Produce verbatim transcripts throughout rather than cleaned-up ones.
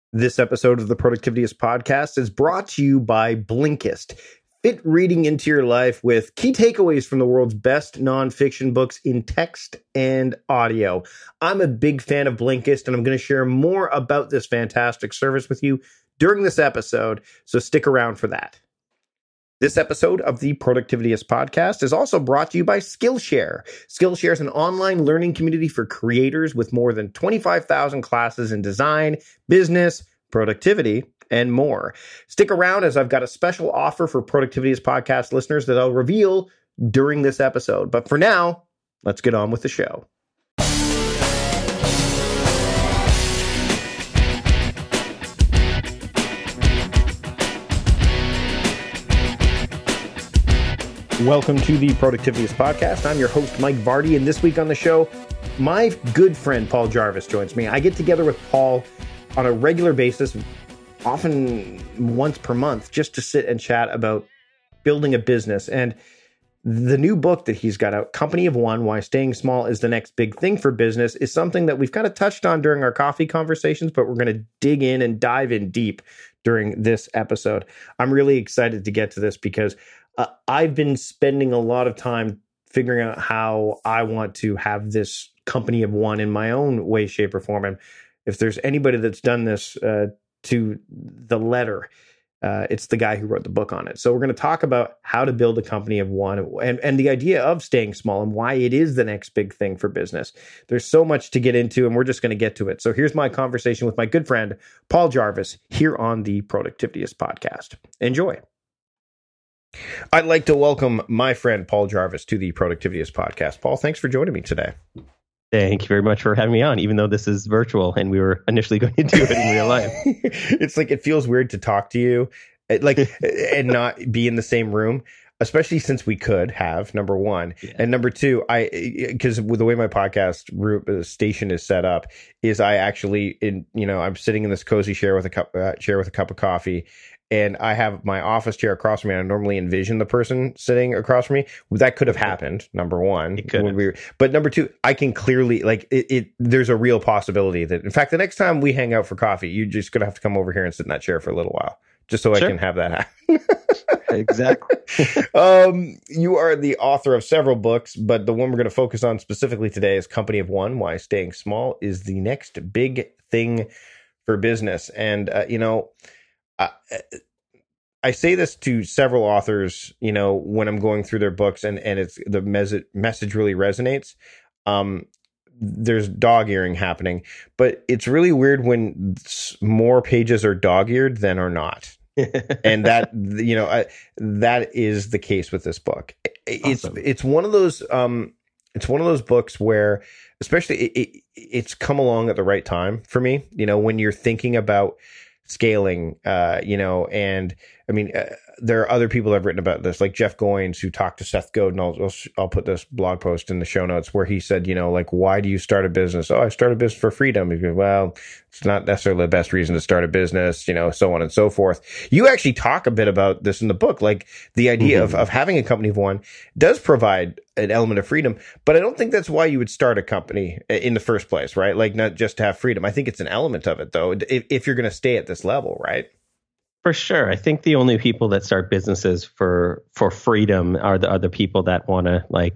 This episode of the Productivityist Podcast is brought to you by Blinkist. Fit reading into your life with key takeaways from the world's best nonfiction books in text and audio. I'm a big fan of Blinkist, and I'm going to share more about this fantastic service with you during this episode, so stick around for that. This episode of the Productivityist Podcast is also brought to you by Skillshare. Skillshare is an online learning community for creators with more than twenty-five thousand classes in design, business, productivity, and more. Stick around as I've got a special offer for Productivityist Podcast listeners that I'll reveal during this episode. But for now, let's get on with the show. Welcome to the Productivityist Podcast. I'm your host, Mike Vardy, and this week on the show, my good friend Paul Jarvis joins me. I get together with Paul on a regular basis, often once per month, just to sit and chat about building a business. And the new book that he's got out, Company of One, Why Staying Small is the Next Big Thing for Business, is something that we've kind of touched on during our coffee conversations, but we're going to dig in and dive in deep during this episode. I'm really excited to get to this because Uh, I've been spending a lot of time figuring out how I want to have this company of one in my own way, shape, or form. And if there's anybody that's done this uh, to the letter, uh, it's the guy who wrote the book on it. So we're going to talk about how to build a company of one and, and the idea of staying small and why it is the next big thing for business. There's so much to get into, and we're just going to get to it. So here's my conversation with my good friend, Paul Jarvis, here on the Productivityist Podcast. Enjoy. I'd like to welcome my friend Paul Jarvis to the Productivityist Podcast. Paul, thanks for joining me today. Thank you very much for having me on, even though this is virtual and we were initially going to do it in real life. It's like, it feels weird to talk to you like and not be in the same room, especially since we could have, number one. Yeah. And number two, I, because with the way my podcast root, uh, station is set up, is I actually, in you know, I'm sitting in this cozy chair with a cup, uh, chair with a cup of coffee. And I have my office chair across from me. And I normally envision the person sitting across from me. That could have happened. Number one, it could. We, but number two, I can clearly like it, it. There's a real possibility that, in fact, the next time we hang out for coffee, you're just gonna have to come over here and sit in that chair for a little while, just so sure. I can have that happen. Exactly. um, you are the author of several books, but the one we're going to focus on specifically today is Company of One: Why Staying Small is the Next Big Thing for Business. And uh, you know. Uh, I say this to several authors, you know, when I'm going through their books and, and it's the mes- message really resonates. Um, there's dog earing happening, but it's really weird when more pages are dog eared than are not. And that, you know, I, that is the case with this book. It's, awesome. it's one of those, um, it's one of those books where, especially it, it, it's come along at the right time for me, you know, when you're thinking about scaling, uh, you know, and I mean, uh, there are other people that have written about this, like Jeff Goins, who talked to Seth Godin. I'll, I'll, I'll put this blog post in the show notes where he said, you know, like, why do you start a business? Oh, I started a business for freedom. He goes, well, it's not necessarily the best reason to start a business, you know, so on and so forth. You actually talk a bit about this in the book, like the idea mm-hmm. of, of having a company of one does provide an element of freedom, but I don't think that's why you would start a company in the first place, right? Like, not just to have freedom. I think it's an element of it, though, if, if you're going to stay at this level, right? For sure. I think the only people that start businesses for for freedom are the other people that want to like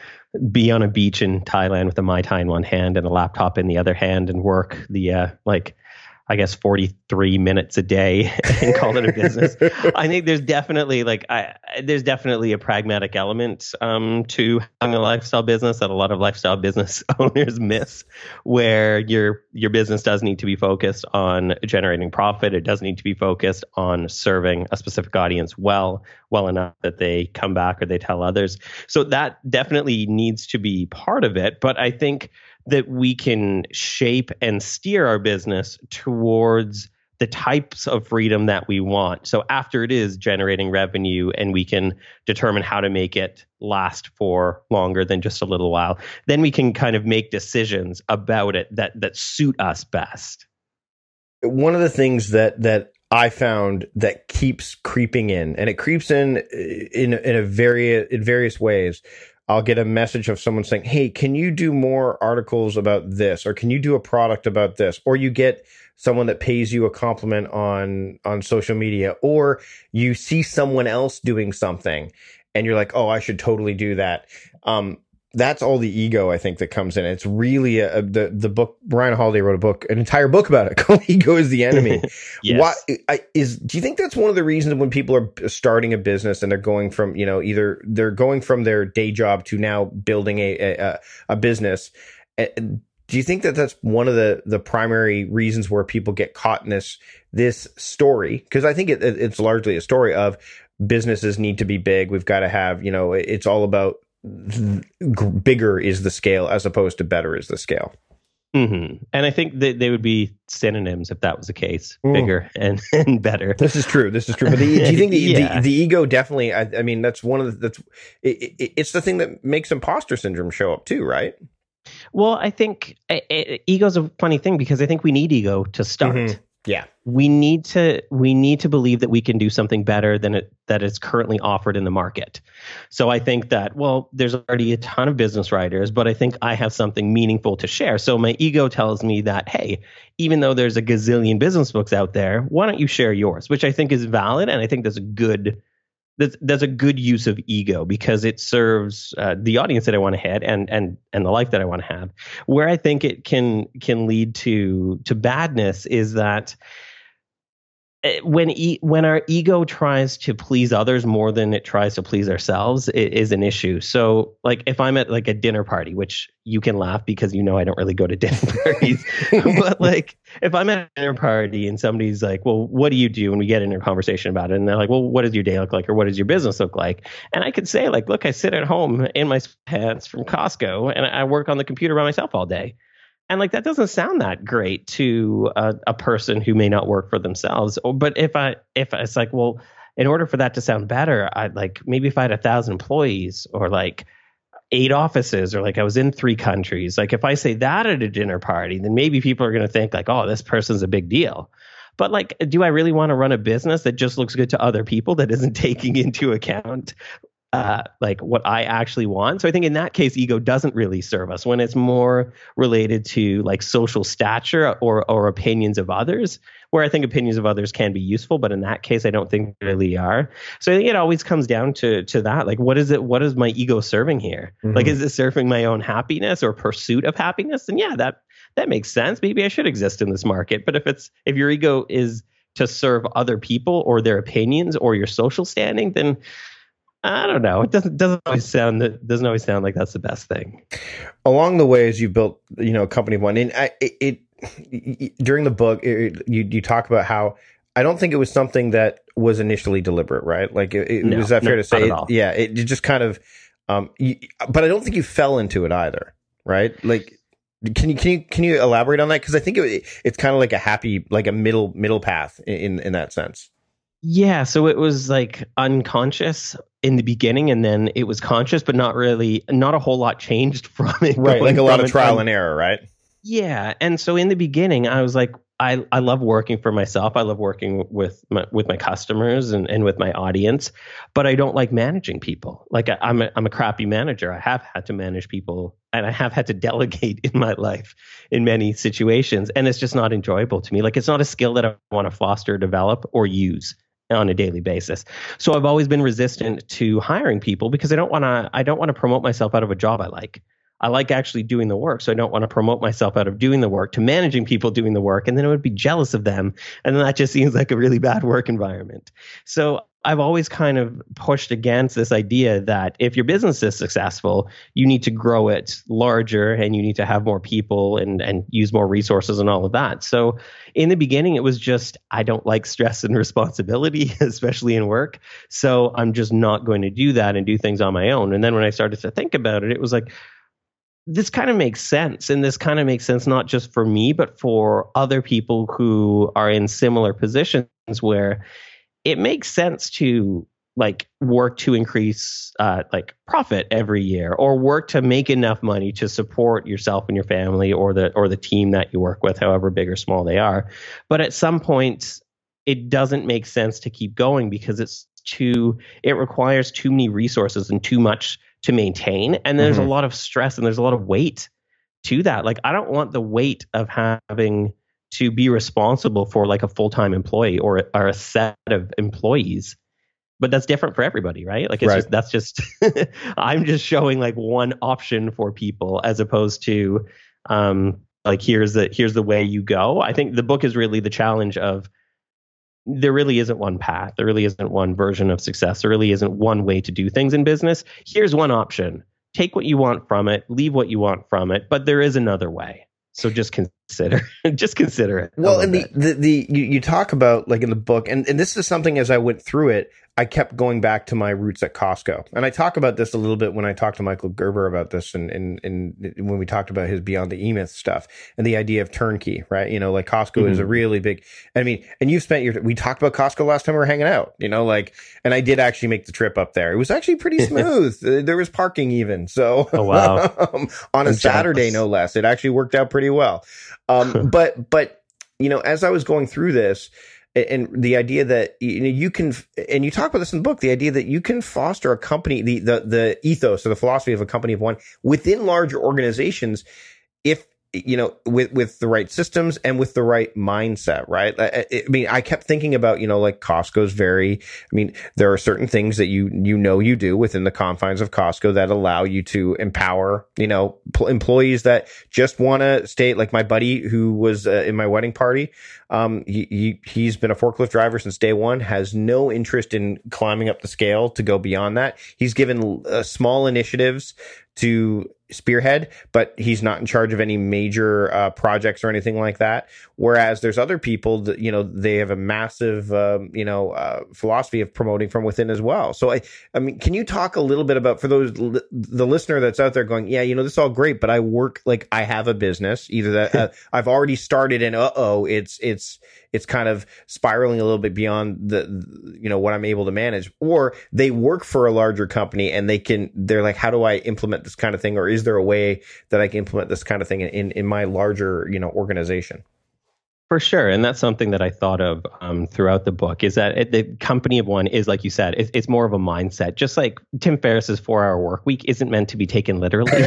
be on a beach in Thailand with a Mai Tai in one hand and a laptop in the other hand and work the uh, like I guess forty-three minutes a day and call it a business. I think there's definitely like I there's definitely a pragmatic element um, to having a lifestyle business that a lot of lifestyle business owners miss, where your your business does need to be focused on generating profit. It does need to be focused on serving a specific audience well, well enough that they come back or they tell others. So that definitely needs to be part of it. But I think that we can shape and steer our business towards the types of freedom that we want. So after it is generating revenue and we can determine how to make it last for longer than just a little while, then we can kind of make decisions about it that that suit us best. One of the things that that I found that keeps creeping in, and it creeps in in in a very in various ways. I'll get a message of someone saying, hey, can you do more articles about this? Or can you do a product about this? Or you get someone that pays you a compliment on, on social media, or you see someone else doing something and you're like, oh, I should totally do that. Um, that's all the ego, I think, that comes in. It's really a, a, the the book. Ryan Holiday wrote a book, an entire book about it called "Ego is the Enemy." Yes. Why I, is? Do you think that's one of the reasons when people are starting a business and they're going from, you know, either they're going from their day job to now building a a, a business? Do you think that that's one of the the primary reasons where people get caught in this this story? Because I think it, it's largely a story of businesses need to be big. We've got to have, you know, it's all about bigger is the scale as opposed to better is the scale. Mm-hmm. And I think that they would be synonyms if that was the case, mm. bigger and, and better. This is true. This is true. But the, do you think the, yeah. the, the ego definitely, I, I mean, that's one of the, that's, it, it, it's the thing that makes imposter syndrome show up too, right? Well, I think it, ego's a funny thing because I think we need ego to start. Mm-hmm. Yeah. We need to we need to believe that we can do something better than it that is currently offered in the market. So I think that, well, there's already a ton of business writers, but I think I have something meaningful to share. So my ego tells me that, hey, even though there's a gazillion business books out there, why don't you share yours? Which I think is valid, and I think that's a good that's, that's a good use of ego because it serves uh, the audience that I want to hit and and and the life that I want to have. Where I think it can can lead to to badness is that when e- when our ego tries to please others more than it tries to please ourselves, it is an issue. So, like, if I'm at like a dinner party, which you can laugh because you know I don't really go to dinner parties, but like if I'm at a dinner party and somebody's like, "Well, what do you do?" and we get into a conversation about it, and they're like, "Well, what does your day look like, or what does your business look like?" And I could say, like, "Look, I sit at home in my pants from Costco, and I work on the computer by myself all day." And like that doesn't sound that great to a, a person who may not work for themselves. But if I if it's like, well, in order for that to sound better, I'd like maybe if I had a thousand employees or like eight offices or like I was in three countries, like if I say that at a dinner party, then maybe people are going to think like, oh, this person's a big deal. But like, do I really want to run a business that just looks good to other people that isn't taking into account Uh, like what I actually want? So I think in that case, ego doesn't really serve us when it's more related to like social stature or or opinions of others, where I think opinions of others can be useful, but in that case, I don't think they really are. So I think it always comes down to to that. Like, what is it? What is my ego serving here? Mm-hmm. Like, is it serving my own happiness or pursuit of happiness? And yeah, that that makes sense. Maybe I should exist in this market. But if it's if your ego is to serve other people or their opinions or your social standing, then I don't know. It doesn't doesn't always sound that doesn't always sound like that's the best thing. Along the way, as you built, you know, Company of One, and I, it, it during the book, it, you you talk about how I don't think it was something that was initially deliberate, right? Like, it, it, no, was that fair no, to say? Not at all. It, yeah, it, it just kind of, um, you, but I don't think you fell into it either, right? Like, can you can you can you elaborate on that? Because I think it, it's kind of like a happy, like a middle middle path in in that sense. Yeah, so it was like unconscious in the beginning, and then it was conscious, but not really, not a whole lot changed from it. Right, like a lot of trial and error, right? Yeah, and so in the beginning, I was like, I, I love working for myself. I love working with my, with my customers and, and with my audience, but I don't like managing people. Like I, I'm a, I'm a crappy manager. I have had to manage people, and I have had to delegate in my life in many situations, and it's just not enjoyable to me. Like it's not a skill that I want to foster, develop, or use on a daily basis. So I've always been resistant to hiring people because I don't want to I don't want to promote myself out of a job I like. I like actually doing the work, so I don't want to promote myself out of doing the work to managing people doing the work, and then I would be jealous of them, and then that just seems like a really bad work environment. So I've always kind of pushed against this idea that if your business is successful, you need to grow it larger and you need to have more people and, and use more resources and all of that. So in the beginning, it was just, I don't like stress and responsibility, especially in work. So I'm just not going to do that and do things on my own. And then when I started to think about it, it was like, this kind of makes sense. And this kind of makes sense not just for me, but for other people who are in similar positions where it makes sense to like work to increase uh, like profit every year, or work to make enough money to support yourself and your family, or the or the team that you work with, however big or small they are. But at some point, it doesn't make sense to keep going because it's too it requires too many resources and too much to maintain. And there's Mhm. a lot of stress and there's a lot of weight to that. Like, I don't want the weight of having to be responsible for like a full-time employee or, or a set of employees. But that's different for everybody, right? Like, it's Right. just, that's just, I'm just showing like one option for people as opposed to, um, like, here's the, here's the way you go. I think the book is really the challenge of, there really isn't one path. There really isn't one version of success. There really isn't one way to do things in business. Here's one option. Take what you want from it, leave what you want from it, but there is another way. So just consider, just consider it. Well, and the, the, the, you, you talk about like in the book, and, and this is something as I went through it, I kept going back to my roots at Costco. And I talk about this a little bit when I talked to Michael Gerber about this and, and, and when we talked about his Beyond the E-Myth stuff and the idea of turnkey, right? You know, like Costco mm-hmm. is a really big, I mean, and you've spent your, we talked about Costco last time we were hanging out, you know, like, and I did actually make the trip up there. It was actually pretty smooth. There was parking even. So, oh, wow. um, on a I'm Saturday, jealous. No less, it actually worked out pretty well. Um, but, but, you know, as I was going through this, and the idea that you know you can, and you talk about this in the book, the idea that you can foster a company, the the the ethos or the philosophy of a company of one within larger organizations, if you know with with the right systems and with the right mindset, right? I, I mean, I kept thinking about you know like Costco's very. I mean, there are certain things that you you know you do within the confines of Costco that allow you to empower you know p- employees that just want to stay. Like my buddy who was uh, in my wedding party. Um, he, he, he's been a forklift driver since day one, has no interest in climbing up the scale to go beyond that. He's given uh, small initiatives to spearhead, but he's not in charge of any major uh, projects or anything like that. Whereas there's other people that, you know, they have a massive, um, you know, uh, philosophy of promoting from within as well. So, I, I mean, can you talk a little bit about, for those, the listener that's out there going, yeah, you know, this is all great, but I work, like I have a business, either that uh, I've already started and uh-oh, it's, it's, It's, it's kind of spiraling a little bit beyond the, you know, what I'm able to manage, or they work for a larger company and they can, they're like, how do I implement this kind of thing? Or is there a way that I can implement this kind of thing in, in my larger, you know, organization? For sure. And that's something that I thought of um, throughout the book is that it, the company of one is, like you said, it, it's more of a mindset. Just like Tim Ferriss's four hour work week isn't meant to be taken literally.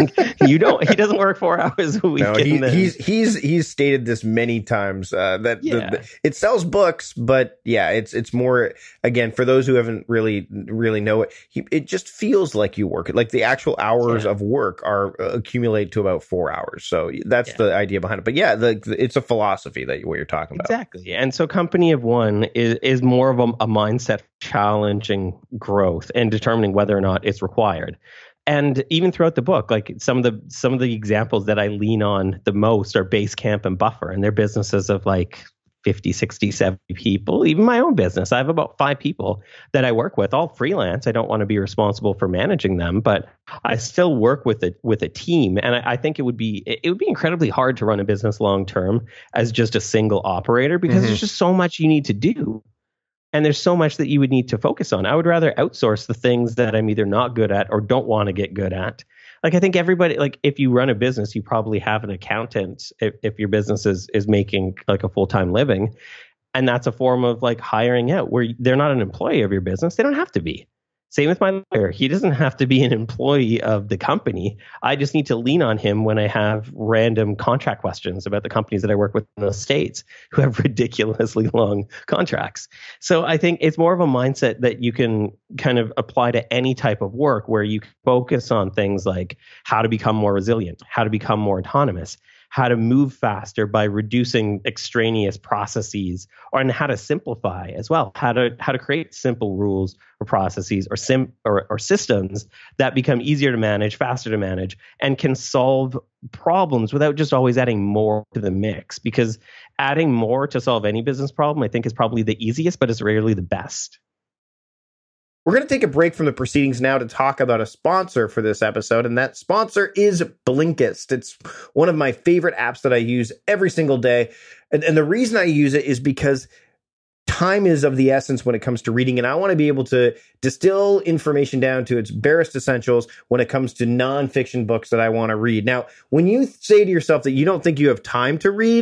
you don't, he doesn't work four hours a week. No, he, he's, he's, he's stated this many times uh, that yeah. the, the, it sells books, but yeah, it's, it's more, again, for those who haven't really, really know it, he, it just feels like you work it. Like the actual hours yeah. of work are uh, accumulate to about four hours. So that's yeah. the idea behind it. But yeah, the, the, it's a philosophy that what you're talking about. Exactly. And so company of one is, is more of a, a mindset challenging growth and determining whether or not it's required. And even throughout the book, like some of the some of the examples that I lean on the most are Basecamp and Buffer, and they're businesses of like fifty, sixty, seventy people. Even my own business, I have about five people that I work with, all freelance. I don't want to be responsible for managing them, but I still work with a with a team. And I, I think it would be it would be incredibly hard to run a business long term as just a single operator because mm-hmm. there's just so much you need to do. And there's so much that you would need to focus on. I would rather outsource the things that I'm either not good at or don't want to get good at. Like, I think everybody, like if you run a business, you probably have an accountant if, if your business is, is making like a full-time living. And that's a form of like hiring out where they're not an employee of your business. They don't have to be. Same with my lawyer. He doesn't have to be an employee of the company. I just need to lean on him when I have random contract questions about the companies that I work with in the States who have ridiculously long contracts. So I think it's more of a mindset that you can kind of apply to any type of work where you focus on things like how to become more resilient, how to become more autonomous, how to move faster by reducing extraneous processes, or and how to simplify as well, how to how to create simple rules or processes or sim or, or systems that become easier to manage, faster to manage, and can solve problems without just always adding more to the mix. Because adding more to solve any business problem, I think, is probably the easiest, but it's rarely the best. We're going to take a break from the proceedings now to talk about a sponsor for this episode, and that sponsor is Blinkist. It's one of my favorite apps that I use every single day, and, and the reason I use it is because time is of the essence when it comes to reading, and I want to be able to distill information down to its barest essentials when it comes to nonfiction books that I want to read. Now, when you say to yourself that you don't think you have time to read,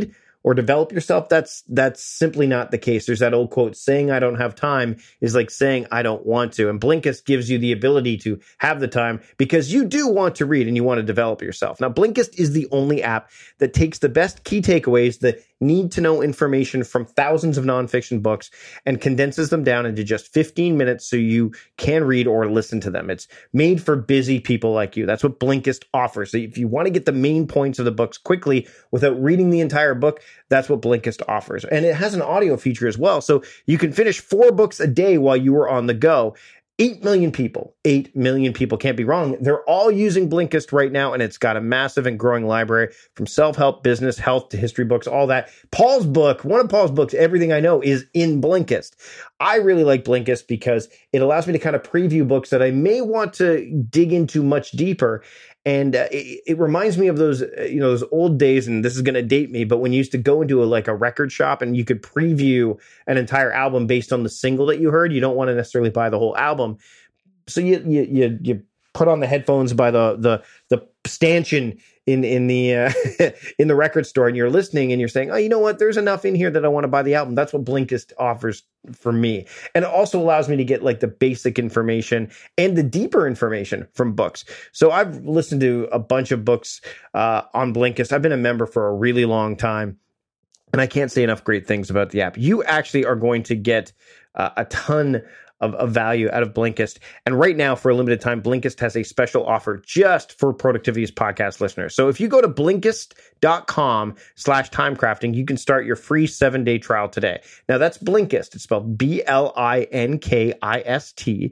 or develop yourself, that's that's simply not the case. There's that old quote, saying I don't have time is like saying I don't want to. And Blinkist gives you the ability to have the time because you do want to read and you want to develop yourself. Now, Blinkist is the only app that takes the best key takeaways, the need to know information from thousands of nonfiction books, and condenses them down into just fifteen minutes so you can read or listen to them. It's made for busy people like you. That's what Blinkist offers. So if you want to get the main points of the books quickly without reading the entire book, that's what Blinkist offers. And it has an audio feature as well. So you can finish four books a day while you are on the go. eight million people, eight million people, can't be wrong. They're all using Blinkist right now, and it's got a massive and growing library from self-help, business, health to history books, all that. Paul's book, one of Paul's books, Everything I Know, is in Blinkist. I really like Blinkist because it allows me to kind of preview books that I may want to dig into much deeper. And uh, it, it reminds me of those, uh, you know, those old days, and this is going to date me, but when you used to go into a, like a record shop and you could preview an entire album based on the single that you heard. You don't want to necessarily buy the whole album. So you you you, you put on the headphones by the the the stanchion in in the uh, in the record store, and you're listening and you're saying, oh, you know what? There's enough in here that I want to buy the album. That's what Blinkist offers for me. And it also allows me to get like the basic information and the deeper information from books. So I've listened to a bunch of books uh, on Blinkist. I've been a member for a really long time, and I can't say enough great things about the app. You actually are going to get uh, a ton Of, of value out of Blinkist. And right now, for a limited time, Blinkist has a special offer just for Productivityist podcast listeners. So if you go to Blinkist.com slash timecrafting, you can start your free seven-day trial today. Now, that's Blinkist. It's spelled B L I N K I S T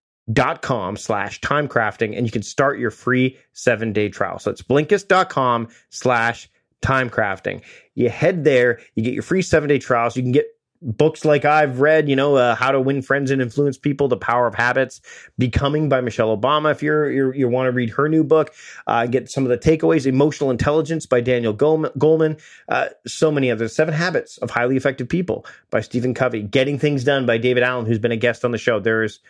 dot com slash timecrafting, and you can start your free seven-day trial. So it's Blinkist.com slash timecrafting. You head there, you get your free seven-day trials. You can get books like I've read, you know, uh, How to Win Friends and Influence People, The Power of Habits, Becoming by Michelle Obama. If you're, you're you want to read her new book, uh, get some of the takeaways. Emotional Intelligence by Daniel Goleman. Uh, so many others. Seven Habits of Highly Effective People by Stephen Covey. Getting Things Done by David Allen, who's been a guest on the show. There's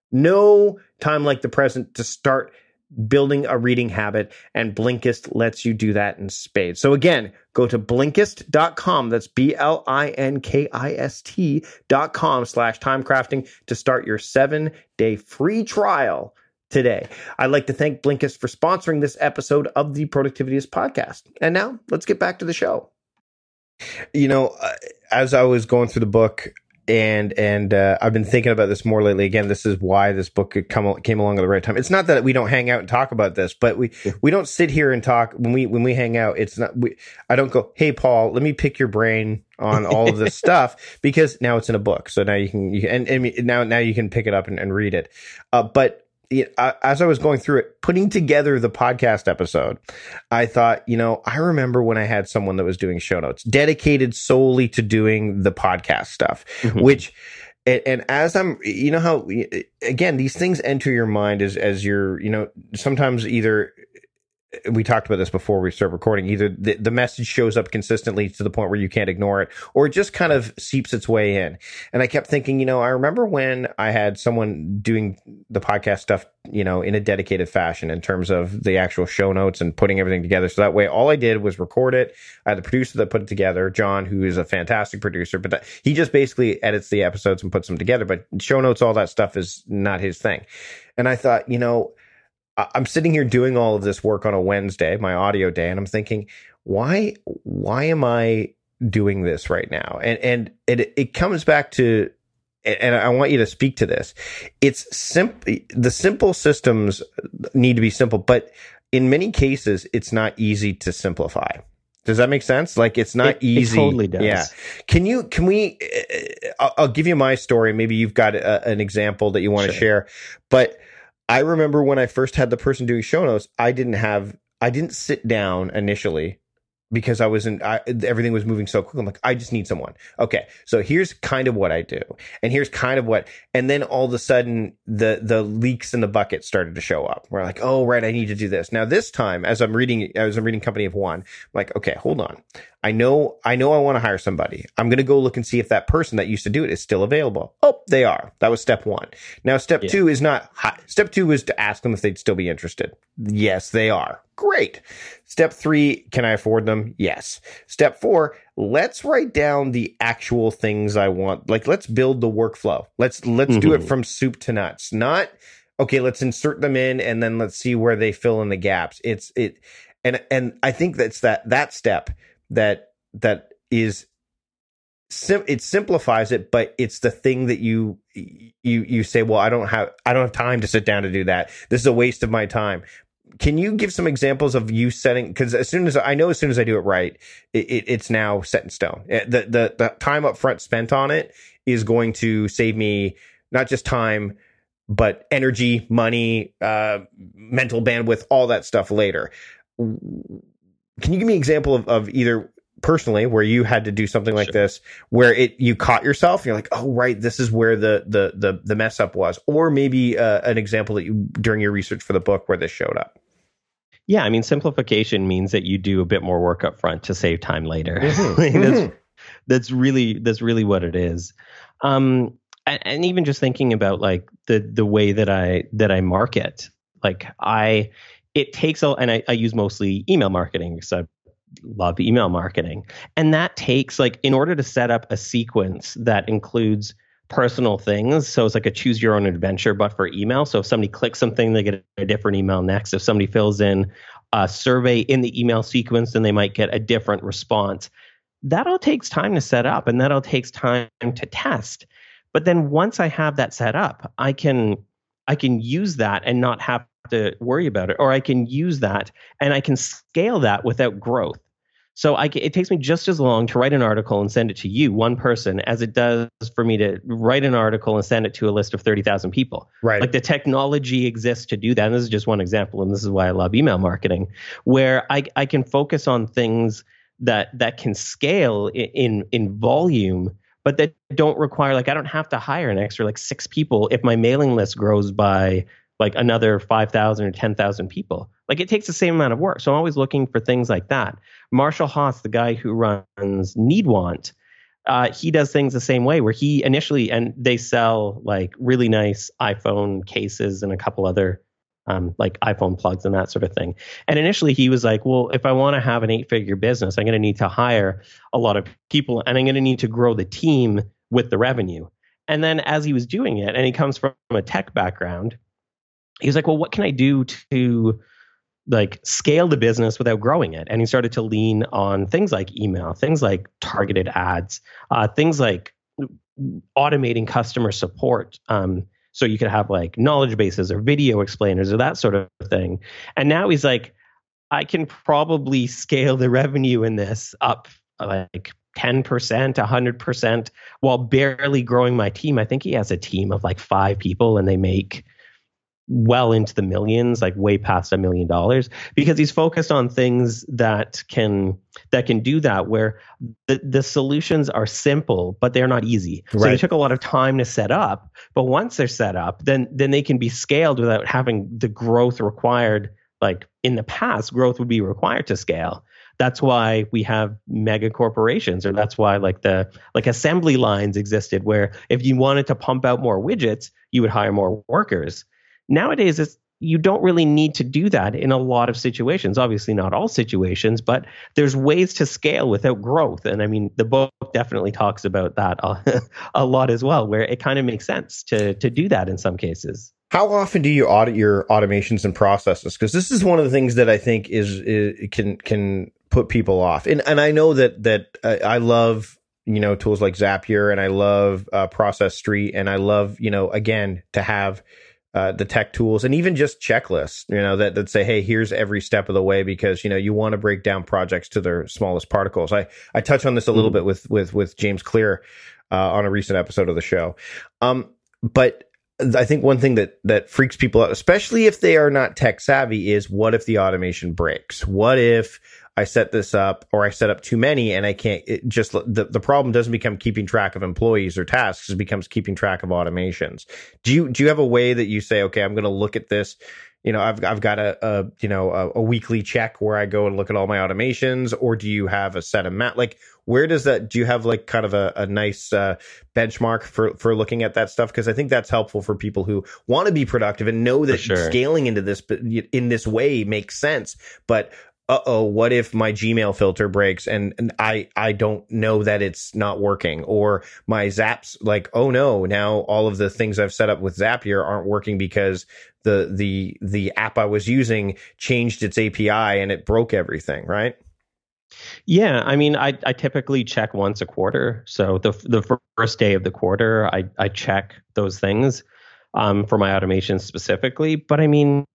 no time like the present to start building a reading habit, and Blinkist lets you do that in spades. So again, go to Blinkist dot com. That's B L I N K I S T dot com slash timecrafting to start your seven-day free trial today. I'd like to thank Blinkist for sponsoring this episode of the Productivityist podcast. And now let's get back to the show. You know, uh, as I was going through the book, And and uh, I've been thinking about this more lately. Again, this is why this book could come came along at the right time. It's not that we don't hang out and talk about this, but we we don't sit here and talk when we when we hang out. It's not. We, I don't go, hey Paul, let me pick your brain on all of this stuff, because now it's in a book. So now you can you, and, and now now you can pick it up and, and read it. Uh, but it, uh, as I was going through it, putting together the podcast episode, I thought, you know, I remember when I had someone that was doing show notes dedicated solely to doing the podcast stuff, mm-hmm. which, and, and as I'm, you know how, again, these things enter your mind as, as you're, you know, sometimes either, we talked about this before we start recording, either the, the message shows up consistently to the point where you can't ignore it, or it just kind of seeps its way in. And I kept thinking, you know, I remember when I had someone doing the podcast stuff, you know, in a dedicated fashion in terms of the actual show notes and putting everything together. So that way, all I did was record it. I had the producer that put it together, John, who is a fantastic producer, but that, he just basically edits the episodes and puts them together. But show notes, all that stuff is not his thing. And I thought, you know, I'm sitting here doing all of this work on a Wednesday, my audio day, and I'm thinking, why, why am I doing this right now? And, and it, it comes back to, and I want you to speak to this. It's simple. The simple systems need to be simple, but in many cases, it's not easy to simplify. Does that make sense? Like, it's not it, easy. It totally does. Yeah. Can you, can we, I'll, I'll give you my story. Maybe you've got a, an example that you want to Sure. share, but I remember when I first had the person doing show notes, I didn't have, I didn't sit down initially because I wasn't, I, everything was moving so quick. I'm like, I just need someone. Okay. So here's kind of what I do. And here's kind of what, and then all of a sudden the, the leaks in the bucket started to show up. We're like, oh, right, I need to do this. Now this time, as I'm reading, as I'm reading Company of One, I'm like, okay, hold on. I know, I know I want to hire somebody. I'm going to go look and see if that person that used to do it is still available. Oh, they are. That was step one. Now, step yeah. two is not, hi- step two is to ask them if they'd still be interested. Yes, they are. Great. Step three, can I afford them? Yes. Step four, let's write down the actual things I want. Like, let's build the workflow. Let's, let's mm-hmm. do it from soup to nuts. Not, okay, let's insert them in and then let's see where they fill in the gaps. It's, it, and, and I think that's that, that step that, that is, sim- it simplifies it, but it's the thing that you, you, you say, well, I don't have, I don't have time to sit down to do that. This is a waste of my time. Can you give some examples of you setting? Because as soon as I know, as soon as I do it right, it, it, it's now set in stone. The, the the time up front spent on it is going to save me not just time, but energy, money, uh, mental bandwidth, all that stuff later. Can you give me an example of, of either personally where you had to do something like sure. this, where it you caught yourself and you're like, oh right, this is where the the the, the mess up was, or maybe uh, an example that you during your research for the book where this showed up? Yeah, I mean, simplification means that you do a bit more work up front to save time later. Mm-hmm. that's, mm-hmm. that's really that's really what it is. Um, and, and even just thinking about like the the way that I that I market, like I it takes a and I, I use mostly email marketing because I love email marketing, and that takes like in order to set up a sequence that includes personal things. So it's like a choose your own adventure, but for email. So if somebody clicks something, they get a different email next. If somebody fills in a survey in the email sequence, then they might get a different response. That all takes time to set up, and that all takes time to test. But then once I have that set up, I can I can use that and not have to worry about it, or I can use that and I can scale that without growth. So I, it takes me just as long to write an article and send it to you, one person, as it does for me to write an article and send it to a list of thirty thousand people. Right. Like the technology exists to do that. And this is just one example. And this is why I love email marketing, where I, I can focus on things that that can scale in, in, in volume, but that don't require, like, I don't have to hire an extra like six people if my mailing list grows by like another five thousand or ten thousand people. Like it takes the same amount of work. So I'm always looking for things like that. Marshall Haas, the guy who runs NeedWant, uh, he does things the same way, where he initially, and they sell like really nice iPhone cases and a couple other um, like iPhone plugs and that sort of thing. And initially he was like, well, if I want to have an eight figure business, I'm going to need to hire a lot of people and I'm going to need to grow the team with the revenue. And then as he was doing it, and he comes from a tech background, he was like, well, what can I do to like scale the business without growing it? And he started to lean on things like email, things like targeted ads, uh, things like automating customer support. Um, so you could have like knowledge bases or video explainers or that sort of thing. And now he's like, I can probably scale the revenue in this up like ten percent, one hundred percent while barely growing my team. I think he has a team of like five people and they make well into the millions, like way past a million dollars, because he's focused on things that can that can do that, where the, the solutions are simple, but they're not easy. Right. So they took a lot of time to set up, but once they're set up, then then they can be scaled without having the growth required. Like in the past, growth would be required to scale. That's why we have mega corporations, or that's why like the like assembly lines existed, where if you wanted to pump out more widgets, you would hire more workers. Nowadays, it's, you don't really need to do that in a lot of situations. Obviously, not all situations, but there's ways to scale without growth. And I mean, the book definitely talks about that a, a lot as well, where it kind of makes sense to to do that in some cases. How often do you audit your automations and processes? Because this is one of the things that I think is, is can can put people off. And and I know that that uh, I love, you know, tools like Zapier, and I love uh, Process Street, and I love, you know, again, to have Uh, the tech tools and even just checklists, you know, that, that say, hey, here's every step of the way, because, you know, you want to break down projects to their smallest particles. I, I touch on this a little mm-hmm. bit with, with, with James Clear uh, on a recent episode of the show. Um, but I think one thing that, that freaks people out, especially if they are not tech savvy, is what if the automation breaks? What if I set this up, or I set up too many and I can't, it just, the, the problem doesn't become keeping track of employees or tasks, it becomes keeping track of automations. Do you, do you have a way that you say, okay, I'm going to look at this, You know, I've I've got a, a you know a, a weekly check where I go and look at all my automations, or do you have a set amount? Like, where does that? Do you have like kind of a, a nice uh, benchmark for for looking at that stuff? Because I think that's helpful for people who want to be productive and know that sure. scaling into this in this way makes sense. But uh-oh, what if my Gmail filter breaks and, and I, I don't know that it's not working, or my Zaps, like, oh no, now all of the things I've set up with Zapier aren't working because the, the, the app I was using changed its A P I and it broke everything, right? Yeah, I mean, I, I typically check once a quarter. So the the first day of the quarter, I, I check those things um, for my automation specifically. But I mean,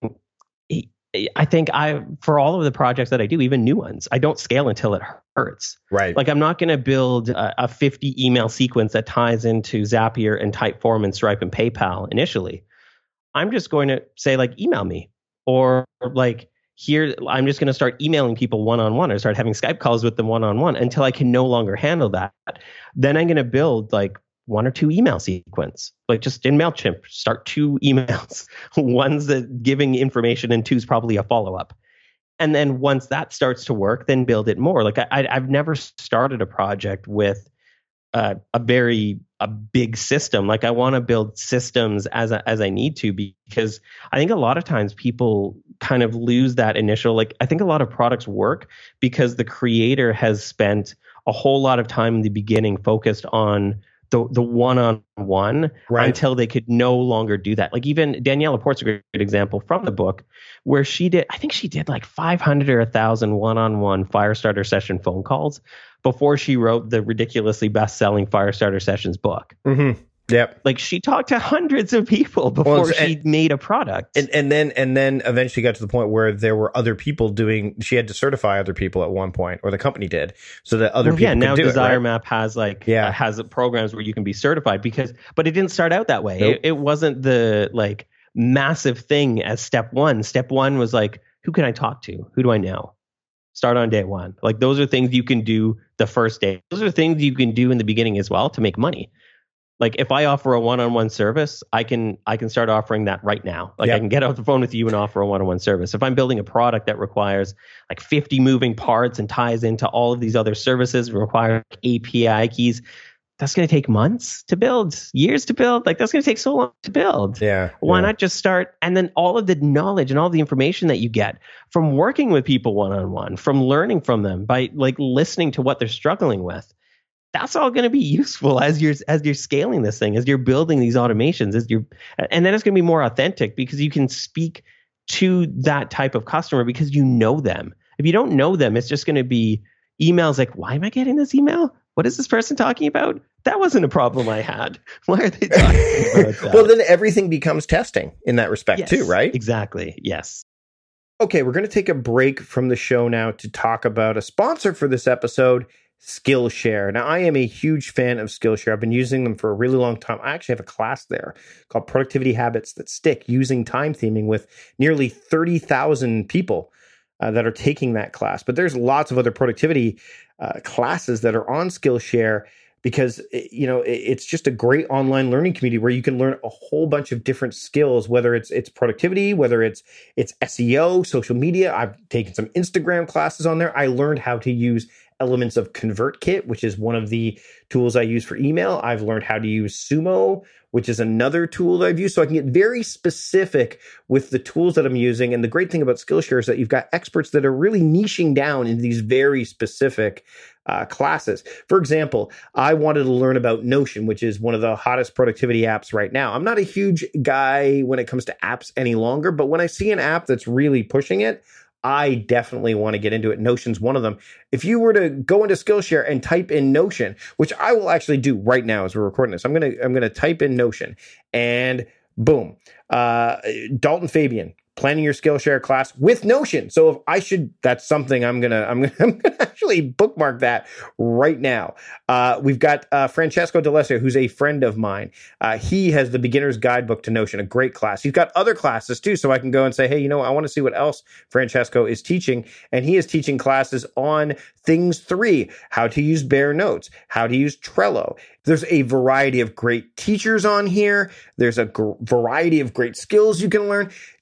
I think I, for all of the projects that I do, even new ones, I don't scale until it hurts. Right. Like, I'm not going to build a, a fifty email sequence that ties into Zapier and Typeform and Stripe and PayPal initially. I'm just going to say, like, email me, or like, here, I'm just going to start emailing people one-on-one, or start having Skype calls with them one-on-one until I can no longer handle that. Then I'm going to build like one or two email sequence, like just in MailChimp, start two emails, one's that giving information and two's probably a follow-up. And then once that starts to work, then build it more. Like I, I've never started a project with uh, a very a big system. Like, I want to build systems as I, as I need to, because I think a lot of times people kind of lose that initial, like, I think a lot of products work because the creator has spent a whole lot of time in the beginning focused on the the one-on-one, right, until they could no longer do that. Like, even Danielle Laporte's a great example from the book, where she did, I think she did like five hundred or one thousand one-on-one Firestarter session phone calls before she wrote the ridiculously best-selling Firestarter Sessions book. Mm-hmm. Yep. Like, she talked to hundreds of people before well, she and, made a product. And, and then and then eventually got to the point where there were other people doing, she had to certify other people at one point, or the company did, so that other well, people yeah, could now do Desire it, right? Map has like yeah. uh, has programs where you can be certified, because but it didn't start out that way. Nope. It, it wasn't the like massive thing as step one. Step one was like, who can I talk to? Who do I know? Start on day one. Like, those are things you can do the first day. Those are things you can do in the beginning as well to make money. Like, if I offer a one-on-one service, I can I can start offering that right now. Like, yep. I can get off the phone with you and offer a one-on-one service. If I'm building a product that requires like fifty moving parts and ties into all of these other services, require A P I keys, that's going to take months to build, years to build. Like, that's going to take so long to build. Yeah. Why yeah. not just start? And then all of the knowledge and all the information that you get from working with people one-on-one, from learning from them, by like listening to what they're struggling with, that's all going to be useful as you're as you're scaling this thing, as you're building these automations, as you're, and then it's going to be more authentic because you can speak to that type of customer because you know them. If you don't know them, it's just going to be emails like, why am I getting this email? What is this person talking about? That wasn't a problem I had. Why are they talking about that? Well, then everything becomes testing in that respect yes, too, right? Exactly. Yes. Okay, we're going to take a break from the show now to talk about a sponsor for this episode, Skillshare. Now, I am a huge fan of Skillshare. I've been using them for a really long time. I actually have a class there called Productivity Habits That Stick, using time theming, with nearly thirty thousand people uh, that are taking that class. But there's lots of other productivity uh, classes that are on Skillshare, because, you know, it's just a great online learning community where you can learn a whole bunch of different skills, whether it's it's productivity, whether it's it's S E O, social media. I've taken some Instagram classes on there. I learned how to use elements of ConvertKit, which is one of the tools I use for email. I've learned how to use Sumo, which is another tool that I've used. So I can get very specific with the tools that I'm using. And the great thing about Skillshare is that you've got experts that are really niching down into these very specific uh, classes. For example, I wanted to learn about Notion, which is one of the hottest productivity apps right now. I'm not a huge guy when it comes to apps any longer, but when I see an app that's really pushing it, I definitely want to get into it. Notion's one of them. If you were to go into Skillshare and type in Notion, which I will actually do right now as we're recording this, I'm gonna I'm gonna type in Notion, and boom, uh, Dalton Fabian, planning your Skillshare class with Notion. So if I should, that's something I'm gonna I'm gonna, I'm gonna actually bookmark that right now. Uh, we've got uh, Francesco D'Alessio, who's a friend of mine. Uh, he has the Beginner's Guidebook to Notion, a great class. He's got other classes too, so I can go and say, hey, you know, I want to see what else Francesco is teaching, and he is teaching classes on Things three, how to use Bear Notes, how to use Trello. There's a variety of great teachers on here. There's a gr- variety of great skills you can learn. You can take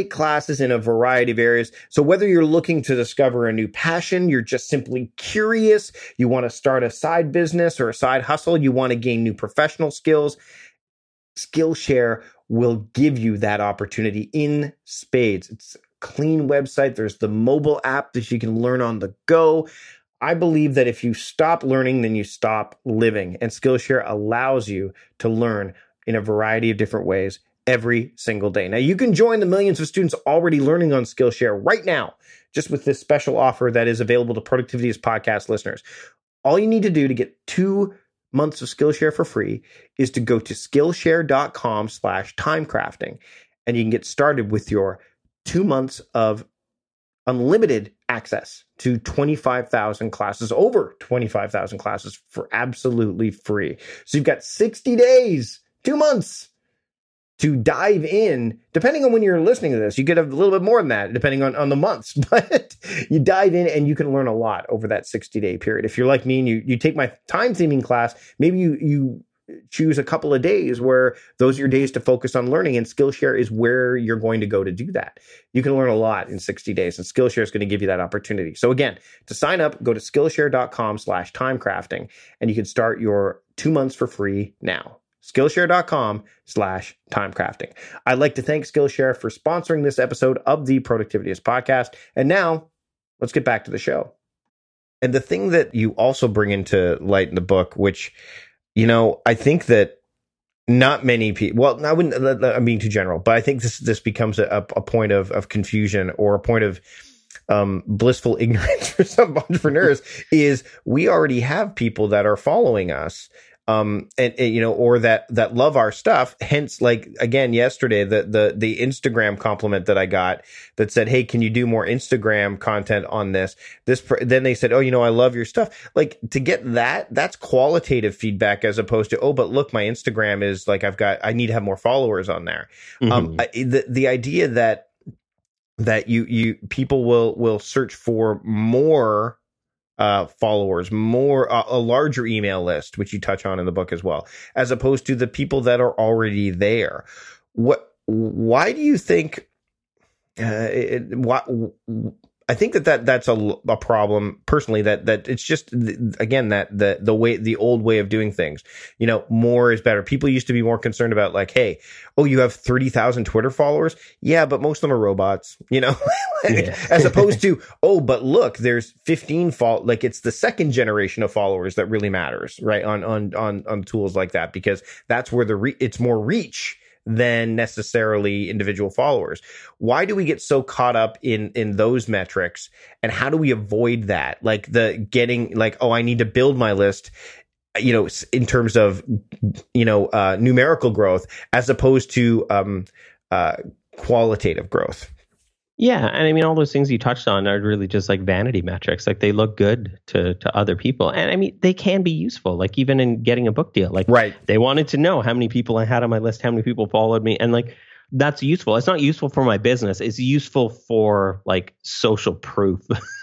take classes in a variety of areas. So whether you're looking to discover a new passion, you're just simply curious, you want to start a side business or a side hustle, you want to gain new professional skills, Skillshare will give you that opportunity in spades. It's a clean website. There's the mobile app that you can learn on the go. I believe that if you stop learning, then you stop living. And Skillshare allows you to learn in a variety of different ways every single day. Now, you can join the millions of students already learning on Skillshare right now, just with this special offer that is available to Productivityist podcast listeners. All you need to do to get two months of Skillshare for free is to go to Skillshare.com slash timecrafting, and you can get started with your two months of unlimited access to twenty-five thousand classes, over twenty-five thousand classes for absolutely free. So you've got sixty days, two months to dive in. Depending on when you're listening to this, you get a little bit more than that, depending on, on the months, but you dive in and you can learn a lot over that sixty day period. If you're like me and you, you take my time theming class, maybe you, you choose a couple of days where those are your days to focus on learning, and Skillshare is where you're going to go to do that. You can learn a lot in sixty days, and Skillshare is going to give you that opportunity. So again, to sign up, go to Skillshare.com slash timecrafting, and you can start your two months for free now. Skillshare.com slash timecrafting. I'd like to thank Skillshare for sponsoring this episode of the Productivityist podcast. And now let's get back to the show. And the thing that you also bring into light in the book, which, you know, I think that not many people, well, I wouldn't, I'm being too general, but I think this, this becomes a, a point of, of confusion or a point of um, blissful ignorance for some entrepreneurs is we already have people that are following us. Um, and, and, you know, or that, that love our stuff. Hence, like, again, yesterday, the, the, the Instagram compliment that I got that said, hey, can you do more Instagram content on this? This, then they said, oh, you know, I love your stuff. Like, to get that, that's qualitative feedback as opposed to, oh, but look, my Instagram is like, I've got, I need to have more followers on there. Mm-hmm. Um, I, the, the idea that, that you, you, people will, will search for more uh, followers, more, uh, a larger email list, which you touch on in the book as well, as opposed to the people that are already there. What, why do you think, uh, it, what, I think that, that that's a, a problem personally, that, that it's just, again, that the, the way, the old way of doing things, you know, more is better. People used to be more concerned about like, hey, oh, you have thirty thousand Twitter followers. Yeah, but most of them are robots, you know, like, yeah. As opposed to, oh, but look, there's fifteen fault, like it's the second generation of followers that really matters, right? On, on, on, on tools like that, because that's where the, re- it's more reach than necessarily individual followers. Why do we get so caught up in, in those metrics? And how do we avoid that? Like the getting like, oh, I need to build my list, you know, in terms of, you know, uh, numerical growth as opposed to, um, uh, qualitative growth. Yeah. And I mean, all those things you touched on are really just like vanity metrics. Like they look good to, to other people. And I mean, they can be useful, like even in getting a book deal. Like right. They wanted to know how many people I had on my list, how many people followed me. And like, that's useful. It's not useful for my business. It's useful for like social proof.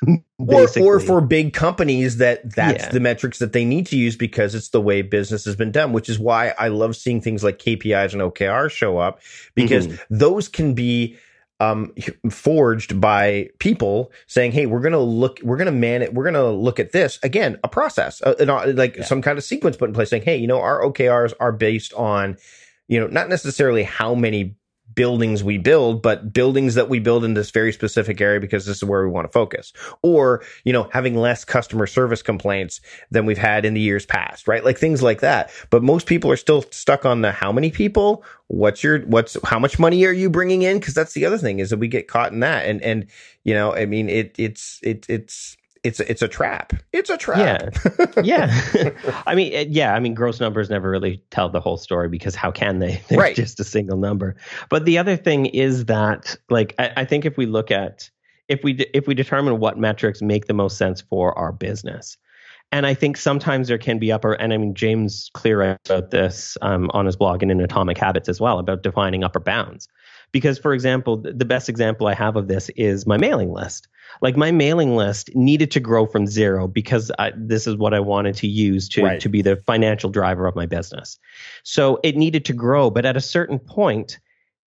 or, or for big companies that that's yeah. the metrics that they need to use because it's the way business has been done, which is why I love seeing things like K P Is and O K Rs show up because mm-hmm. those can be Um, forged by people saying, hey, we're going to look, we're going to man it. We're going to look at this again, a process, uh, an, like yeah. some kind of sequence put in place saying, hey, you know, our O K Rs are based on, you know, not necessarily how many buildings we build, but buildings that we build in this very specific area because this is where we want to focus. Or, you know, having less customer service complaints than we've had in the years past, right? Like things like that. But most people are still stuck on the how many people, what's your, what's, how much money are you bringing in? Because that's the other thing is that we get caught in that. And, and, you know, I mean, it, it's, it, it's, It's it's a trap. It's a trap. Yeah, yeah. I mean, it, yeah. I mean, gross numbers never really tell the whole story because how can they? They're right. just a single number. But the other thing is that, like, I, I think if we look at if we if we determine what metrics make the most sense for our business, and I think sometimes there can be upper. And I mean, James Clear about this um, on his blog and in Atomic Habits as well about defining upper bounds. Because, for example, the best example I have of this is my mailing list. Like my mailing list needed to grow from zero because I, this is what I wanted to use to, right. to be the financial driver of my business. So it needed to grow. But at a certain point,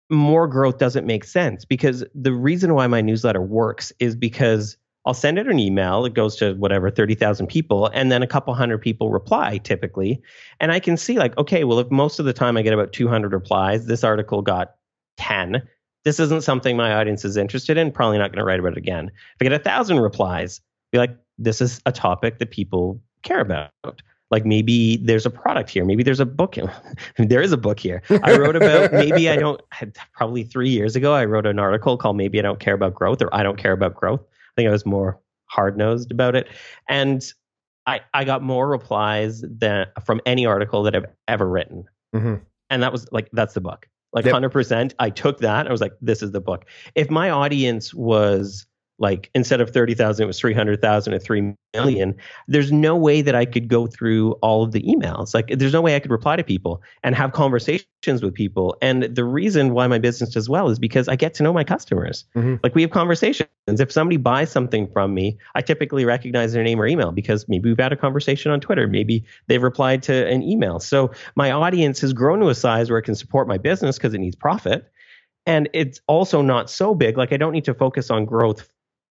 more growth doesn't make sense, because the reason why my newsletter works is because I'll send it an email. It goes to whatever, thirty thousand people, and then a couple hundred people reply typically. And I can see like, okay, well, if most of the time I get about two hundred replies, this article got ten. This isn't something my audience is interested in. Probably not going to write about it again. If I get a thousand replies, be like, this is a topic that people care about. Like maybe there's a product here. Maybe there's a book. There is a book here. I wrote about, maybe I don't, probably three years ago, I wrote an article called Maybe I Don't Care About Growth, or I Don't Care About Growth. I think I was more hard-nosed about it. And I, I got more replies than from any article that I've ever written. Mm-hmm. And that was like, that's the book. Like yep. one hundred percent. I took that. I was like, this is the book. If my audience was like, instead of thirty thousand, it was three hundred thousand or three million, there's no way that I could go through all of the emails. Like, there's no way I could reply to people and have conversations with people. And the reason why my business does well is because I get to know my customers. Mm-hmm. Like, we have conversations. If somebody buys something from me, I typically recognize their name or email because maybe we've had a conversation on Twitter. Maybe they've replied to an email. So my audience has grown to a size where it can support my business because it needs profit. And it's also not so big. Like, I don't need to focus on growth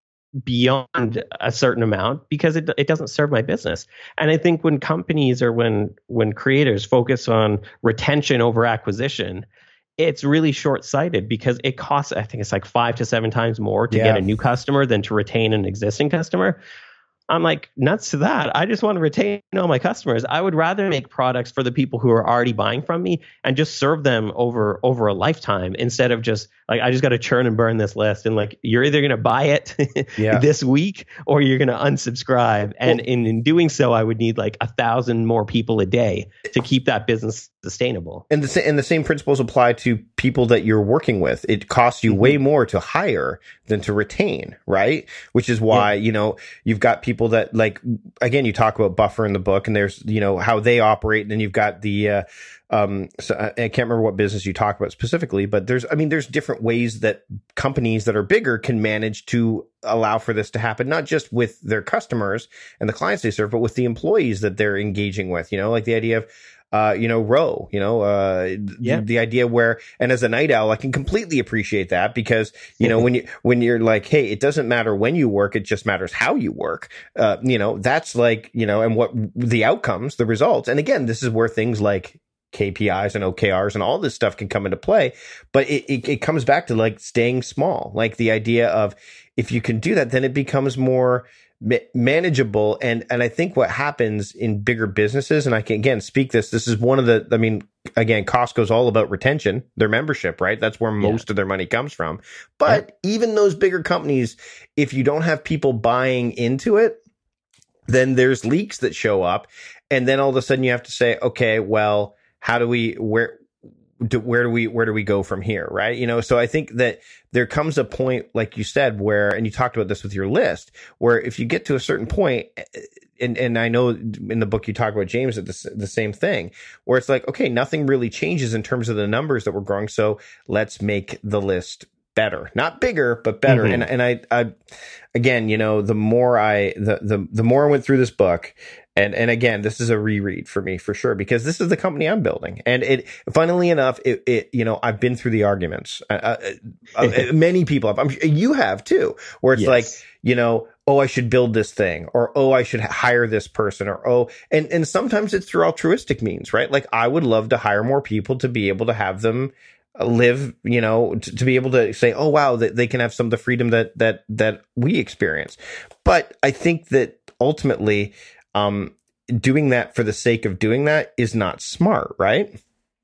beyond a certain amount because it it doesn't serve my business. And I think when companies or when when creators focus on retention over acquisition, it's really short-sighted because it costs, I think it's like five to seven times more to yeah. get a new customer than to retain an existing customer. I'm like, nuts to that. I just want to retain all my customers. I would rather make products for the people who are already buying from me and just serve them over over a lifetime instead of just like, I just got to churn and burn this list. And like, you're either going to buy it yeah. this week or you're going to unsubscribe. And well, in, in doing so, I would need like a thousand more people a day to keep that business sustainable. And the, and the same principles apply to people that you're working with. It costs you mm-hmm. way more to hire than to retain, right? Which is why, yeah. you know, you've got people that like, again, you talk about Buffer in the book and there's, you know, how they operate. And then you've got the, uh, um, so I, I can't remember what business you talk about specifically, but there's, I mean, there's different ways that companies that are bigger can manage to allow for this to happen, not just with their customers and the clients they serve, but with the employees that they're engaging with, you know, like the idea of, Uh, you know, row, you know, uh, yeah. the, the idea where, and as a night owl, I can completely appreciate that because, you know, when you, when you're like, hey, it doesn't matter when you work, it just matters how you work. Uh, you know, that's like, you know, and what the outcomes, the results. And again, this is where things like K P Is and O K Rs and all this stuff can come into play, but it, it, it comes back to like staying small, like the idea of if you can do that, then it becomes more manageable. And, and I think what happens in bigger businesses, and I can again speak this, this is one of the, I mean, again, Costco's all about retention, their membership, right? That's where most yeah. of their money comes from. But yeah. even those bigger companies, if you don't have people buying into it, then there's leaks that show up. And then all of a sudden you have to say, okay, well, how do we, where, Do, where do we where do we go from here, right? You know, so I think that there comes a point, like you said, where, and you talked about this with your list, where if you get to a certain point, and and I know in the book you talk about, James, at the, the same thing, where it's like, okay, nothing really changes in terms of the numbers that we're growing, so let's make the list better, not bigger, but better. Mm-hmm. And and I, I, again, you know, the more I the the the more I went through this book. And and again, this is a reread for me for sure, because this is the company I'm building. And it, funnily enough, it, it you know, I've been through the arguments. Uh, uh, uh, many people have. I'm sure you have too, where it's yes. like, you know, oh, I should build this thing, or oh, I should hire this person, or oh, and and sometimes it's through altruistic means, right? Like I would love to hire more people to be able to have them live, you know, to, to be able to say, oh wow, that they can have some of the freedom that that that we experience. But I think that ultimately, Um, doing that for the sake of doing that is not smart, right?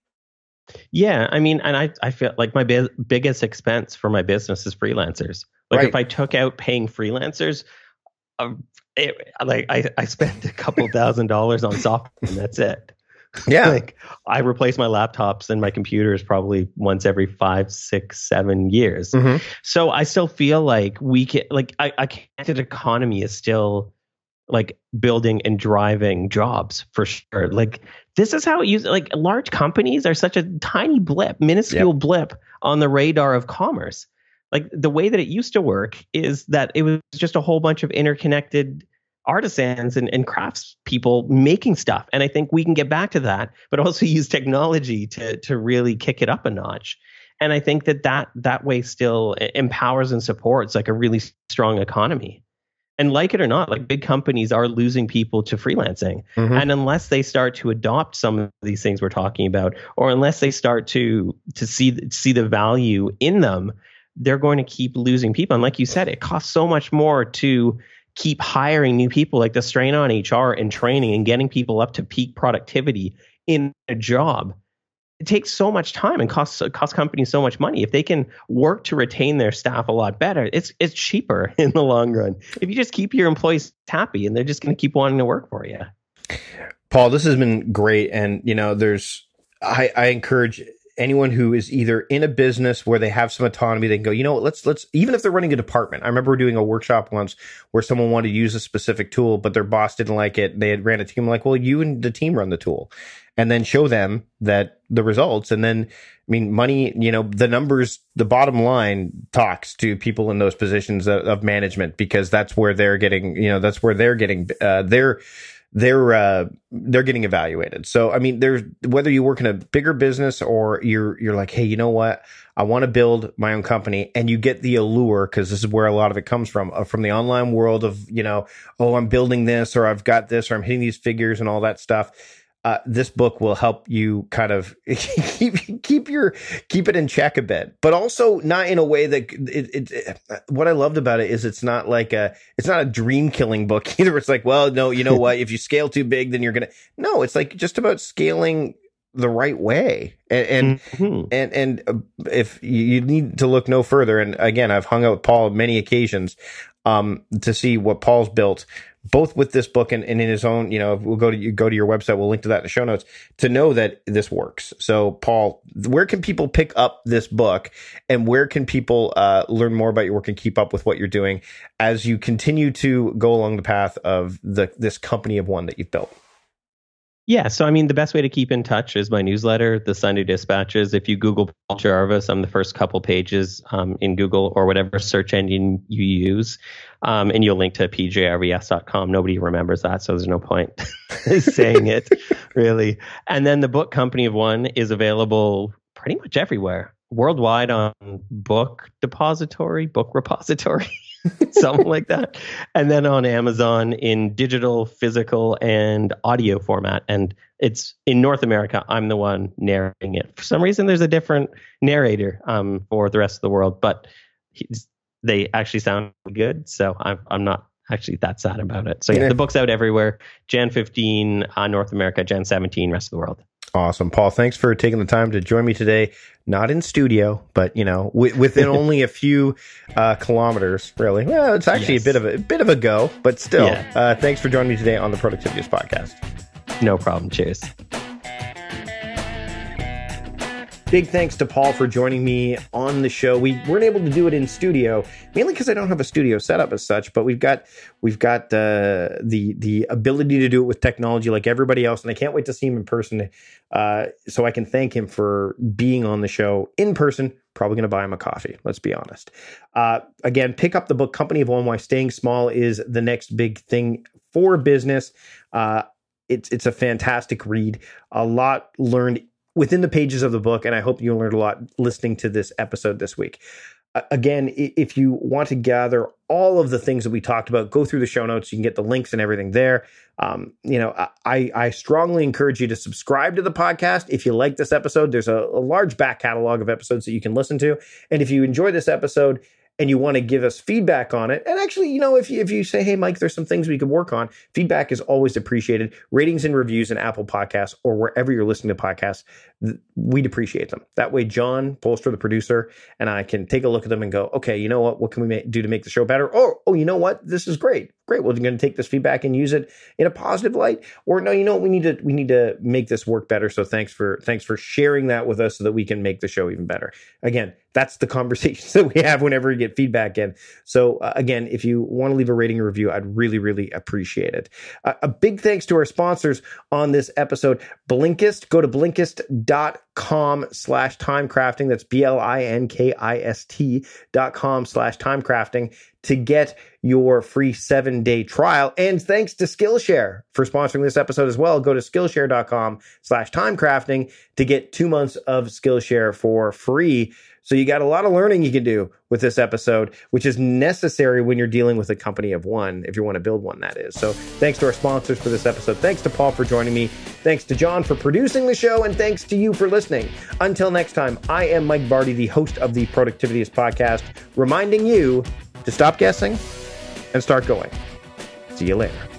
Yeah, I mean, and I, I feel like my bi- biggest expense for my business is freelancers. Like right. if I took out paying freelancers, um, it, like I, I spent a couple thousand dollars on software and that's it. Yeah, like I replace my laptops and my computers probably once every five, six, seven years. Mm-hmm. So I still feel like we can, like I, I can't. Economy is still like building and driving jobs for sure. Like this is how it uses, like large companies are such a tiny blip, minuscule yep. blip on the radar of commerce. Like the way that it used to work is that it was just a whole bunch of interconnected artisans and, and crafts people making stuff. And I think we can get back to that, but also use technology to, to really kick it up a notch. And I think that that, that way still empowers and supports like a really strong economy. And like it or not, like big companies are losing people to freelancing. Mm-hmm. And unless they start to adopt some of these things we're talking about, or unless they start to to see see the value in them, they're going to keep losing people. And like you said, it costs so much more to keep hiring new people, like the strain on H R and training and getting people up to peak productivity in a job. It takes so much time and costs costs companies so much money. If they can work to retain their staff a lot better, it's it's cheaper in the long run. If you just keep your employees happy and they're just going to keep wanting to work for you. Paul, this has been great. And, you know, there's, I, I encourage anyone who is either in a business where they have some autonomy, they can go, you know what, let's, let's, even if they're running a department. I remember doing a workshop once where someone wanted to use a specific tool, but their boss didn't like it. They had ran a team like, well, you and the team run the tool, and then show them that the results. And then, I mean, money, you know, the numbers, the bottom line talks to people in those positions of, of management, because that's where they're getting, you know, that's where they're getting, uh, they're, they're uh, they're getting evaluated. So, I mean, there's, whether you work in a bigger business or you're you're like, hey, you know what? I want to build my own company, and you get the allure, because this is where a lot of it comes from, uh, from the online world of, you know, oh, I'm building this, or I've got this, or I'm hitting these figures and all that stuff. Uh, this book will help you kind of keep keep your keep it in check a bit, but also not in a way that it, it, it. What I loved about it is it's not like a it's not a dream killing book either. It's like, well, no, you know what? If you scale too big, then you're gonna. No, it's like just about scaling the right way, and and mm-hmm. and, and if you need to look no further, and again, I've hung out with Paul on many occasions um, to see what Paul's built, both with this book and, and in his own, you know, we'll go to you go to your website. We'll link to that in the show notes to know that this works. So, Paul, where can people pick up this book, and where can people uh, learn more about your work and keep up with what you're doing as you continue to go along the path of the this company of one that you've built? Yeah, so I mean, the best way to keep in touch is my newsletter, the Sunday Dispatches. If you Google Paul Jarvis, I'm the first couple pages um, in Google or whatever search engine you use, um, and you'll link to p j r v s dot com. Nobody remembers that, so there's no point saying it, really. And then the book Company of One is available pretty much everywhere, worldwide, on Book Depository, Book Repository. Something like that. And then on Amazon in digital, physical, and audio format. And it's in North America, I'm the one narrating it. For some reason, there's a different narrator um, for the rest of the world, but he's, they actually sound good. So I'm, I'm not actually that sad about it. So yeah, the book's out everywhere. January fifteenth, uh, North America, January seventeenth, rest of the world. Awesome. Paul, thanks for taking the time to join me today. Not in studio, but, you know, w- within only a few uh, kilometers, really. Well, it's actually yes. a bit of a, a bit of a go, but still. Yeah. Uh, thanks for joining me today on the Productivityist Podcast. No problem. Cheers. Big thanks to Paul for joining me on the show. We weren't able to do it in studio, mainly because I don't have a studio setup as such, but we've got we've got uh, the the ability to do it with technology like everybody else, and I can't wait to see him in person uh, so I can thank him for being on the show in person. Probably going to buy him a coffee, let's be honest. Uh, again, pick up the book Company of One, Why Staying Small is the Next Big Thing for Business. Uh, it's it's a fantastic read. A lot learned within the pages of the book, and I hope you learned a lot listening to this episode this week. Uh, again, if you want to gather all of the things that we talked about, go through the show notes. You can get the links and everything there. Um, you know, I, I strongly encourage you to subscribe to the podcast. If you like this episode, there's a, a large back catalog of episodes that you can listen to. And if you enjoy this episode and you want to give us feedback on it, and actually, you know, if you, if you say, hey, Mike, there's some things we could work on, feedback is always appreciated. Ratings and reviews in Apple Podcasts or wherever you're listening to podcasts, th- we'd appreciate them. That way, John Polster, the producer, and I can take a look at them and go, okay, you know what? What can we ma- do to make the show better? Or, oh, you know what? This is great. Great. Well, we're going to take this feedback and use it in a positive light. Or no, you know what? We need to we need to make this work better. So thanks for thanks for sharing that with us so that we can make the show even better. Again, that's the conversations that we have whenever we get feedback in. So uh, again, if you want to leave a rating and review, I'd really, really appreciate it. Uh, a big thanks to our sponsors on this episode, Blinkist. Go to Blinkist.com slash timecrafting. That's B-L-I-N-K-I-S-T dot com slash timecrafting to get your free seven-day trial. And thanks to Skillshare for sponsoring this episode as well. Go to Skillshare.com slash timecrafting to get two months of Skillshare for free. So you got a lot of learning you can do with this episode, which is necessary when you're dealing with a company of one, if you want to build one, that is. So thanks to our sponsors for this episode. Thanks to Paul for joining me. Thanks to John for producing the show. And thanks to you for listening. Until next time, I am Mike Vardy, the host of the Productivityist podcast, reminding you to stop guessing and start going. See you later.